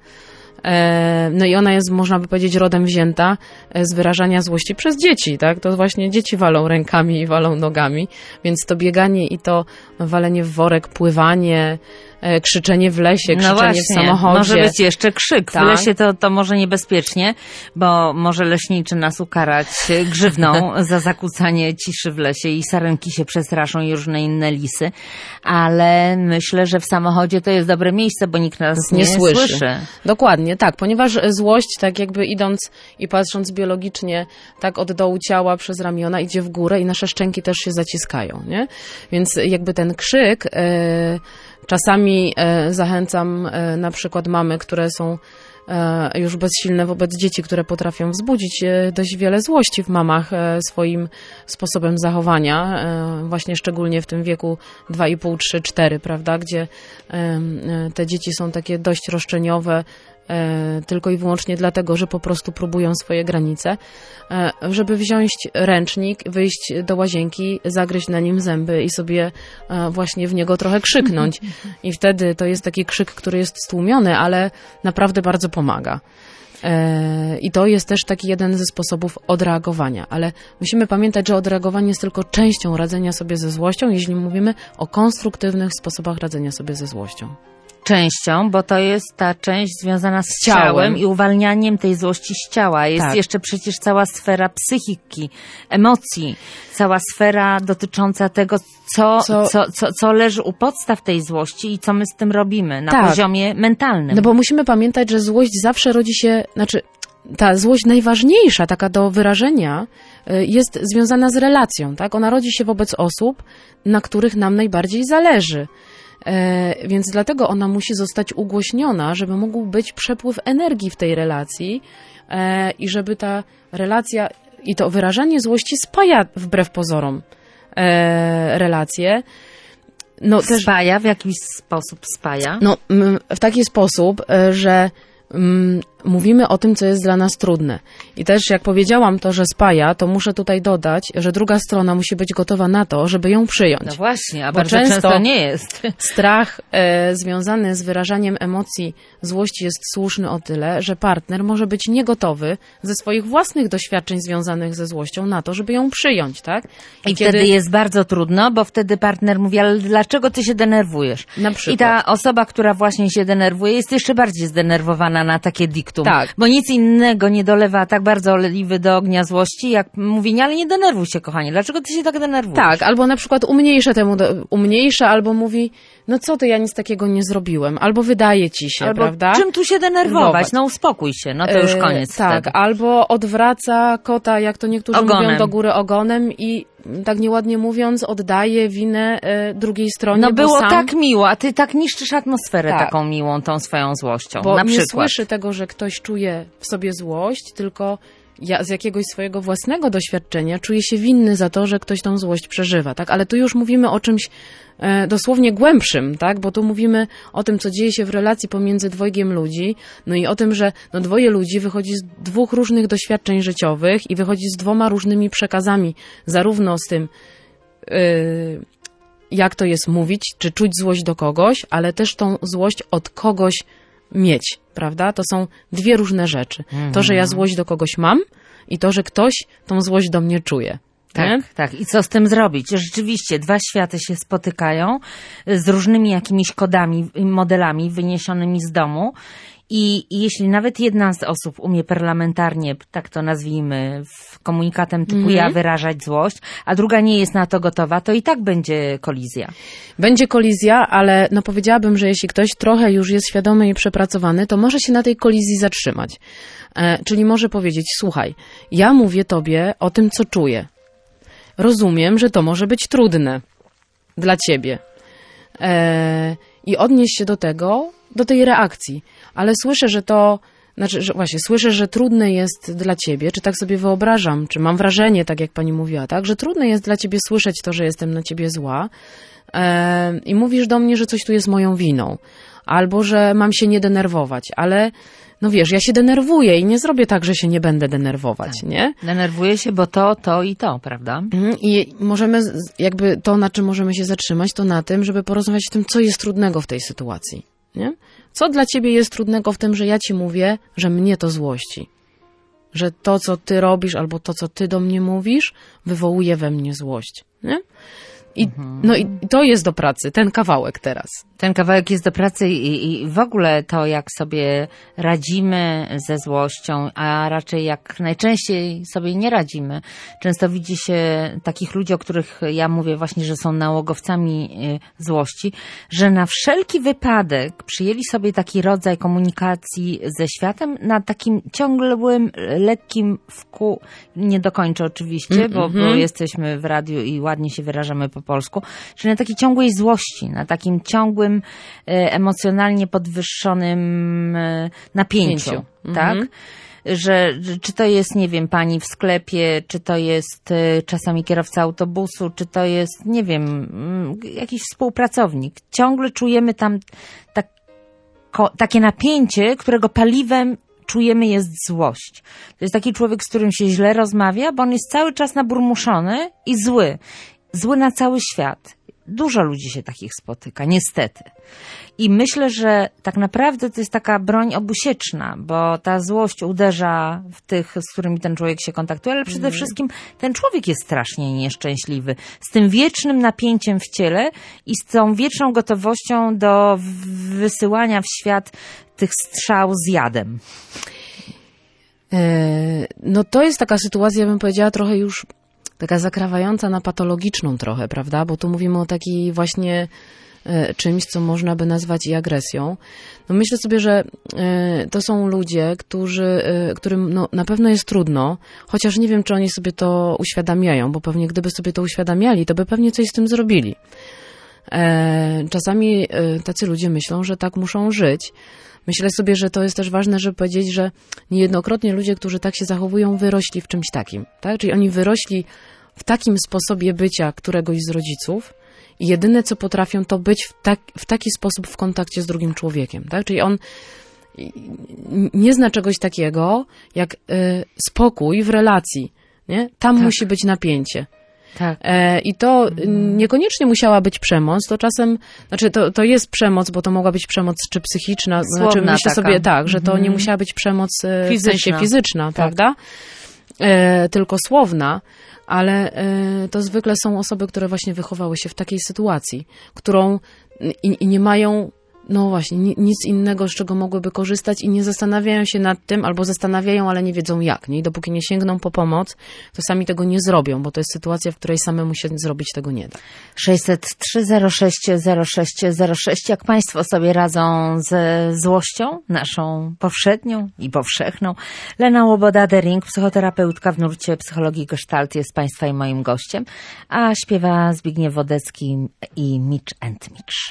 No i ona jest, można by powiedzieć, rodem wzięta z wyrażania złości przez dzieci, tak? To właśnie dzieci walą rękami i walą nogami, więc to bieganie i to walenie w worek, pływanie, krzyczenie w lesie, krzyczenie w samochodzie. Może być jeszcze krzyk. W lesie to może niebezpiecznie, bo może leśniczy nas ukarać grzywną za zakłócanie ciszy w lesie i sarenki się przestraszą i różne inne lisy, ale myślę, że w samochodzie to jest dobre miejsce, bo nikt nas nie słyszy. Dokładnie, tak, ponieważ złość, tak jakby idąc i patrząc biologicznie, tak od dołu ciała przez ramiona idzie w górę i nasze szczęki też się zaciskają, nie? Więc jakby ten krzyk, czasami zachęcam na przykład mamy, które są już bezsilne wobec dzieci, które potrafią wzbudzić dość wiele złości w mamach swoim sposobem zachowania, właśnie szczególnie w tym wieku 2,5, 3, 4, prawda, gdzie te dzieci są takie dość roszczeniowe, tylko i wyłącznie dlatego, że po prostu próbują swoje granice, żeby wziąć ręcznik, wyjść do łazienki, zagryźć na nim zęby i sobie właśnie w niego trochę krzyknąć. I wtedy to jest taki krzyk, który jest stłumiony, ale naprawdę bardzo pomaga. I to jest też taki jeden ze sposobów odreagowania, ale musimy pamiętać, że odreagowanie jest tylko częścią radzenia sobie ze złością, jeśli mówimy o konstruktywnych sposobach radzenia sobie ze złością. Częścią, bo to jest ta część związana z ciałem i uwalnianiem tej złości z ciała. Jest jeszcze przecież cała sfera psychiki, emocji, cała sfera dotycząca tego, co leży u podstaw tej złości i co my z tym robimy na poziomie mentalnym. No bo musimy pamiętać, że złość zawsze rodzi się, ta złość najważniejsza, taka do wyrażenia, jest związana z relacją, tak? Ona rodzi się wobec osób, na których nam najbardziej zależy. Więc dlatego ona musi zostać ugłośniona, żeby mógł być przepływ energii w tej relacji i żeby ta relacja i to wyrażanie złości spaja wbrew pozorom relacje. No, spaja? W jakiś sposób spaja? No, w taki sposób, że mówimy o tym, co jest dla nas trudne. I też jak powiedziałam to, że spaja, to muszę tutaj dodać, że druga strona musi być gotowa na to, żeby ją przyjąć. No właśnie, a bardzo często nie jest. Strach związany z wyrażaniem emocji złości jest słuszny o tyle, że partner może być niegotowy ze swoich własnych doświadczeń związanych ze złością na to, żeby ją przyjąć, tak? I wtedy jest bardzo trudno, bo wtedy partner mówi, ale dlaczego ty się denerwujesz? Na przykład. I ta osoba, która właśnie się denerwuje, jest jeszcze bardziej zdenerwowana na takie diktum. faktum. Tak. Bo nic innego nie dolewa tak bardzo oliwy do ognia złości, jak mówienie, ale nie denerwuj się, kochanie. Dlaczego ty się tak denerwujesz? Tak, albo na przykład umniejsza, albo mówi, no co ty, ja nic takiego nie zrobiłem, albo wydaje ci się, Albo prawda? czym tu się denerwować? No uspokój się, no to już koniec. Tak, wtedy. albo odwraca kota, jak to niektórzy Ogonem. mówią, do góry ogonem i tak nieładnie mówiąc oddaje winę drugiej stronie, No bo było sam, tak miło, a ty tak niszczysz atmosferę Tak. taką miłą, tą swoją złością. bo na nie przykład. słyszy tego, że ktoś czuje w sobie złość, tylko ja z jakiegoś swojego własnego doświadczenia czuję się winny za to, że ktoś tą złość przeżywa, tak? Ale tu już mówimy o czymś dosłownie głębszym, tak? Bo tu mówimy o tym, co dzieje się w relacji pomiędzy dwojgiem ludzi, no i o tym, że no dwoje ludzi wychodzi z dwóch różnych doświadczeń życiowych i wychodzi z dwoma różnymi przekazami, zarówno z tym, jak to jest mówić, czy czuć złość do kogoś, ale też tą złość od kogoś mieć, prawda? To są dwie różne rzeczy. To, że ja złość do kogoś mam i to, że ktoś tą złość do mnie czuje. Nie? Tak, tak. I co z tym zrobić? Rzeczywiście, dwa światy się spotykają z różnymi jakimiś kodami, modelami wyniesionymi z domu. I jeśli nawet jedna z osób umie parlamentarnie, tak to nazwijmy, komunikatem typu ja wyrażać złość, a druga nie jest na to gotowa, to i tak będzie kolizja. Będzie kolizja, ale no powiedziałabym, że jeśli ktoś trochę już jest świadomy i przepracowany, to może się na tej kolizji zatrzymać. Czyli może powiedzieć, słuchaj, ja mówię tobie o tym, co czuję. Rozumiem, że to może być trudne dla ciebie. I odnieść się do tego, do tej reakcji. Ale słyszę, że to, słyszę, że trudne jest dla ciebie, czy tak sobie wyobrażam, czy mam wrażenie, tak jak pani mówiła, tak, że trudne jest dla ciebie słyszeć to, że jestem na ciebie zła i mówisz do mnie, że coś tu jest moją winą, albo że mam się nie denerwować, ale no wiesz, ja się denerwuję i nie zrobię tak, że się nie będę denerwować, tak. Nie? Denerwuję się, bo to i to, prawda? I możemy, jakby to, na czym możemy się zatrzymać, to na tym, żeby porozmawiać o tym, co jest trudnego w tej sytuacji, nie? Co dla ciebie jest trudnego w tym, że ja ci mówię, że mnie to złości? Że to, co ty robisz, albo to, co ty do mnie mówisz, wywołuje we mnie złość, nie? No i to jest do pracy, ten kawałek teraz. Ten kawałek jest do pracy i w ogóle to, jak sobie radzimy ze złością, a raczej jak najczęściej sobie nie radzimy. Często widzi się takich ludzi, o których ja mówię właśnie, że są nałogowcami złości, że na wszelki wypadek przyjęli sobie taki rodzaj komunikacji ze światem na takim ciągłym, lekkim nie dokończę oczywiście, bo jesteśmy w radiu i ładnie się wyrażamy po polsku, czyli na takiej ciągłej złości, na takim ciągłym, emocjonalnie podwyższonym napięciu, tak? Że czy to jest, nie wiem, pani w sklepie, czy to jest czasami kierowca autobusu, czy to jest, nie wiem, jakiś współpracownik. Ciągle czujemy tam takie napięcie, którego paliwem czujemy jest złość. To jest taki człowiek, z którym się źle rozmawia, bo on jest cały czas naburmuszony i zły. Zły na cały świat. Dużo ludzi się takich spotyka, niestety. I myślę, że tak naprawdę to jest taka broń obusieczna, bo ta złość uderza w tych, z którymi ten człowiek się kontaktuje, ale przede wszystkim ten człowiek jest strasznie nieszczęśliwy. Z tym wiecznym napięciem w ciele i z tą wieczną gotowością do wysyłania w świat tych strzał z jadem. No to jest taka sytuacja, ja bym powiedziała, trochę już taka zakrawająca na patologiczną trochę, prawda? Bo tu mówimy o takiej właśnie czymś, co można by nazwać i agresją. No myślę sobie, że to są ludzie, którym no, na pewno jest trudno, chociaż nie wiem, czy oni sobie to uświadamiają, bo pewnie gdyby sobie to uświadamiali, to by pewnie coś z tym zrobili. Czasami tacy ludzie myślą, że tak muszą żyć. Myślę sobie, że to jest też ważne, żeby powiedzieć, że niejednokrotnie ludzie, którzy tak się zachowują, wyrośli w czymś takim, tak? Czyli oni wyrośli w takim sposobie bycia któregoś z rodziców i jedyne, co potrafią, to być w taki sposób w kontakcie z drugim człowiekiem, tak? Czyli on nie zna czegoś takiego jak spokój w relacji, nie? Tam musi być napięcie. Tak. I to niekoniecznie musiała być przemoc, to czasem, znaczy to jest przemoc, bo to mogła być przemoc czy psychiczna, Słowna znaczy myślę taka. sobie tak, że to nie musiała być przemoc w sensie fizyczna, tak. Prawda? Tylko słowna, ale to zwykle są osoby, które właśnie wychowały się w takiej sytuacji, którą i nie mają no właśnie, nic innego, z czego mogłyby korzystać i nie zastanawiają się nad tym, albo zastanawiają, ale nie wiedzą jak, nie? I dopóki nie sięgną po pomoc, to sami tego nie zrobią, bo to jest sytuacja, w której samemu się zrobić tego nie da. 603-06-06-06. Jak Państwo sobie radzą ze złością, naszą powszednią i powszechną? Lena Łoboda-Dering, psychoterapeutka w nurcie psychologii Gestalt, jest Państwa i moim gościem, a śpiewa Zbigniew Wodecki i Mitch and Mitch.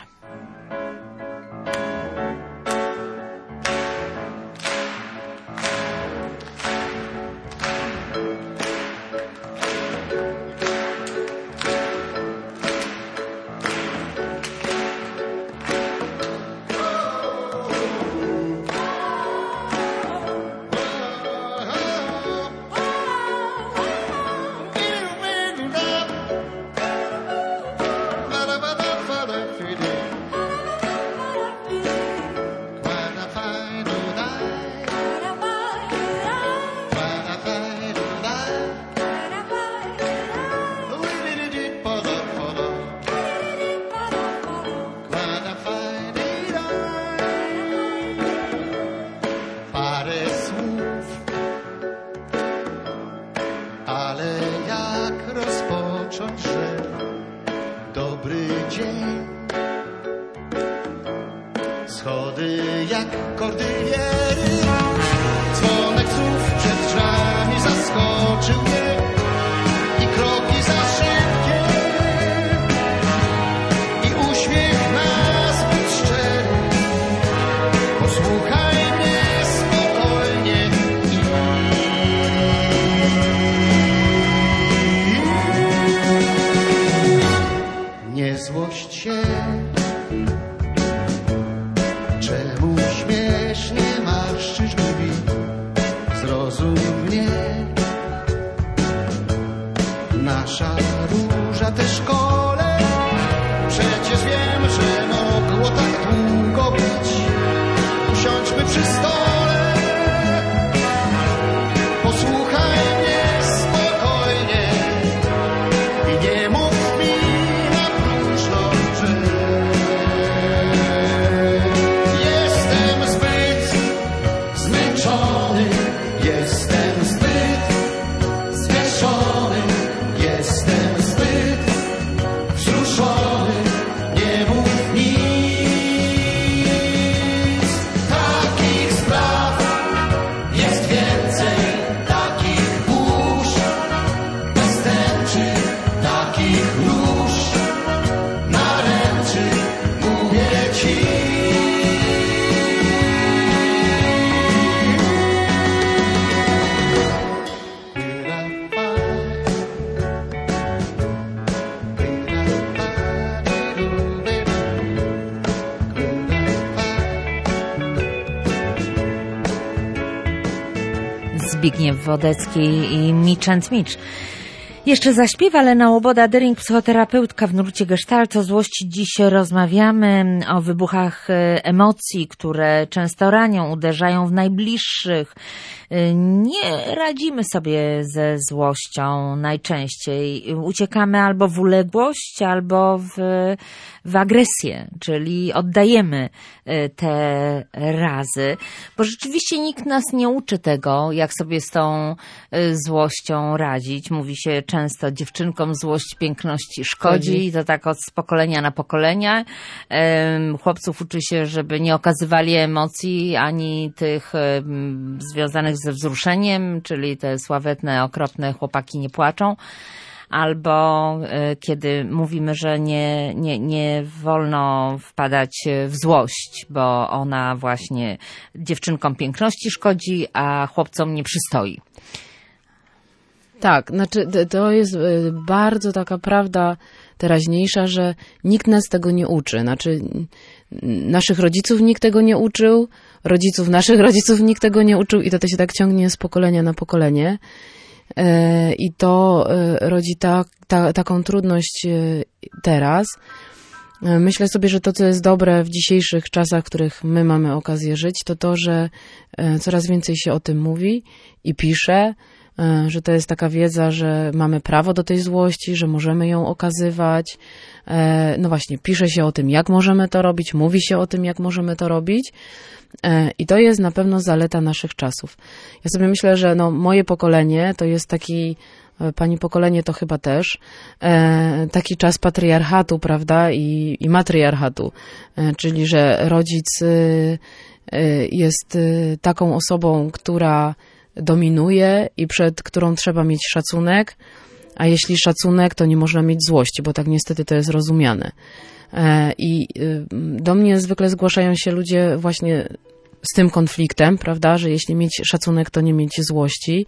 Schody jak kordyliery, dzwonek słów przed drzwiami zaskoczył mnie i kroki za szybkie i uśmiech nazbyt szczery. Posłuchaj mnie spokojnie i nie złość się. Czemu śmiesznie marszczysz brwi? Zrozum mnie. Nasza róża te szkole, przecież wiem, że mogło tak długo być. Usiądźmy przy stole, posłuchaj mnie spokojnie i nie mów mi na próżno, że jestem zbyt zwieszony, jestem zbyt wzruszony, nie mów nic. Takich spraw jest więcej, takich burz, bez tęczy, takich róż, naręczy, mówię ci. Zbigniew Wodecki i Mitch and Mitch. Jeszcze zaśpiewa Lena Łoboda-Dering, psychoterapeutka w nurcie Gestalt. O złości dziś rozmawiamy, o wybuchach emocji, które często ranią, uderzają w najbliższych. Nie radzimy sobie ze złością najczęściej. Uciekamy albo w uległość, albo w agresję, czyli oddajemy te razy, bo rzeczywiście nikt nas nie uczy tego, jak sobie z tą złością radzić. Mówi się często, dziewczynkom złość piękności szkodzi, i to tak od pokolenia na pokolenie. Chłopców uczy się, żeby nie okazywali emocji, ani tych związanych ze wzruszeniem, czyli te sławetne, okropne chłopaki nie płaczą. Albo kiedy mówimy, że nie wolno wpadać w złość, bo ona właśnie dziewczynkom piękności szkodzi, a chłopcom nie przystoi. Tak, znaczy to jest bardzo taka prawda teraźniejsza, że nikt nas tego nie uczy. Znaczy naszych rodziców nikt tego nie uczył, rodziców naszych rodziców nikt tego nie uczył i to się tak ciągnie z pokolenia na pokolenie. I to rodzi taką trudność teraz. Myślę sobie, że to, co jest dobre w dzisiejszych czasach, w których my mamy okazję żyć, to to, że coraz więcej się o tym mówi i pisze. że to jest taka wiedza, że mamy prawo do tej złości, że możemy ją okazywać. No właśnie, pisze się o tym, jak możemy to robić, mówi się o tym, jak możemy to robić. I to jest na pewno zaleta naszych czasów. Ja sobie myślę, że no, moje pokolenie to jest taki, pani pokolenie to chyba też, taki czas patriarchatu, prawda, i matriarchatu. Czyli, że rodzic jest taką osobą, która dominuje i przed którą trzeba mieć szacunek, a jeśli szacunek, to nie można mieć złości, bo tak niestety to jest rozumiane. I do mnie zwykle zgłaszają się ludzie właśnie z tym konfliktem, prawda, że jeśli mieć szacunek, to nie mieć złości.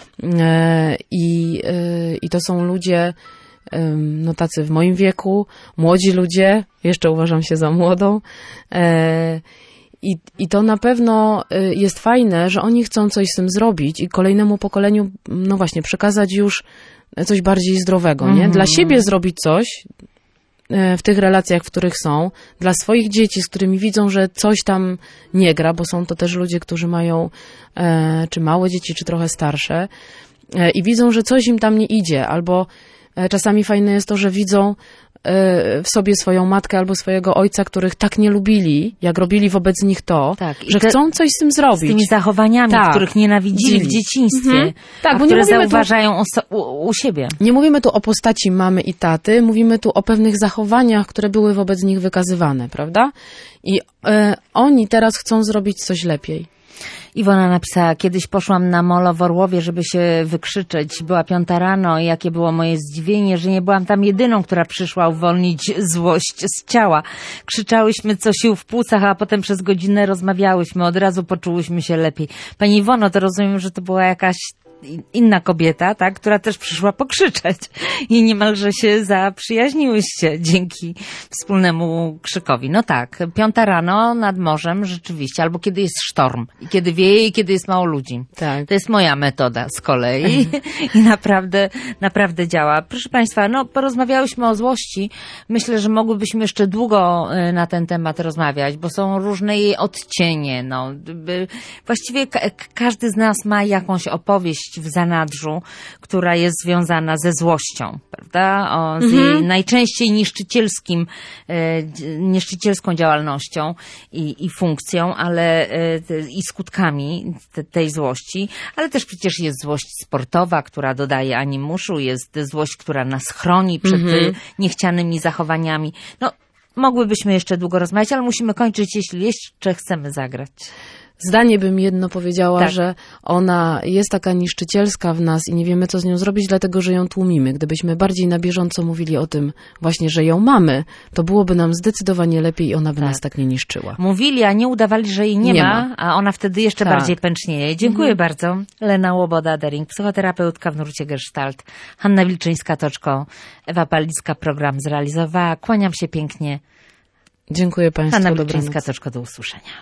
I to są ludzie, no tacy w moim wieku, młodzi ludzie, jeszcze uważam się za młodą. I to na pewno jest fajne, że oni chcą coś z tym zrobić i kolejnemu pokoleniu, no właśnie, przekazać już coś bardziej zdrowego, nie? Dla siebie zrobić coś w tych relacjach, w których są, dla swoich dzieci, z którymi widzą, że coś tam nie gra, bo są to też ludzie, którzy mają czy małe dzieci, czy trochę starsze i widzą, że coś im tam nie idzie, albo czasami fajne jest to, że widzą w sobie swoją matkę albo swojego ojca, których tak nie lubili, jak robili wobec nich to, tak, że chcą coś z tym zrobić. Z tymi zachowaniami, tak, których nienawidzili w dzieciństwie, tak, bo które zauważają u siebie. Nie mówimy tu o postaci mamy i taty, mówimy tu o pewnych zachowaniach, które były wobec nich wykazywane, prawda? I oni teraz chcą zrobić coś lepiej. Iwona napisała, kiedyś poszłam na molo w Orłowie, żeby się wykrzyczeć. Była 5 rano i jakie było moje zdziwienie, że nie byłam tam jedyną, która przyszła uwolnić złość z ciała. Krzyczałyśmy co sił w płucach, a potem przez godzinę rozmawiałyśmy. Od razu poczułyśmy się lepiej. Pani Iwono, to rozumiem, że to była jakaś inna kobieta, tak, która też przyszła pokrzyczeć i niemalże się zaprzyjaźniłyście dzięki wspólnemu krzykowi. No tak, 5 rano nad morzem rzeczywiście, albo kiedy jest sztorm, i kiedy wieje i kiedy jest mało ludzi. Tak. To jest moja metoda z kolei i naprawdę działa. Proszę Państwa, no porozmawiałyśmy o złości. Myślę, że mogłybyśmy jeszcze długo na ten temat rozmawiać, bo są różne jej odcienie. No, właściwie każdy z nas ma jakąś opowieść w zanadrzu, która jest związana ze złością, prawda? Z jej najczęściej niszczycielską działalnością i funkcją, ale i skutkami tej złości, ale też przecież jest złość sportowa, która dodaje animuszu, jest złość, która nas chroni przed niechcianymi zachowaniami. No, mogłybyśmy jeszcze długo rozmawiać, ale musimy kończyć, jeśli jeszcze chcemy zagrać. Zdanie bym jedno powiedziała, że ona jest taka niszczycielska w nas i nie wiemy, co z nią zrobić, dlatego, że ją tłumimy. Gdybyśmy bardziej na bieżąco mówili o tym właśnie, że ją mamy, to byłoby nam zdecydowanie lepiej i ona by nas tak nie niszczyła. Mówili, a nie udawali, że jej nie ma, a ona wtedy jeszcze bardziej pęcznieje. Dziękuję bardzo. Lena Łoboda-Dering, psychoterapeutka w nurcie Gestalt. Hanna Wilczyńska-Toczko, Ewa Palicka program zrealizowała. Kłaniam się pięknie. Dziękuję Państwu. Hanna Wilczyńska-Toczko, do usłyszenia.